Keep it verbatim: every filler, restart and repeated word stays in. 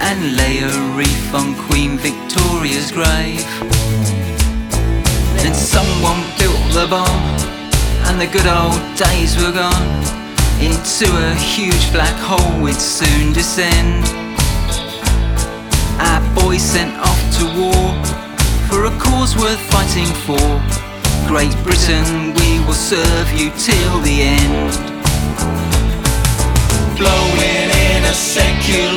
and lay a wreath on Queen Victoria's grave. Then someone built the bomb, and the good old days were gone. Into a huge black hole we'd soon descend. Our boys sent off to war for a cause worth fighting for. Great Britain, we will serve you till the end. Blowing in a secular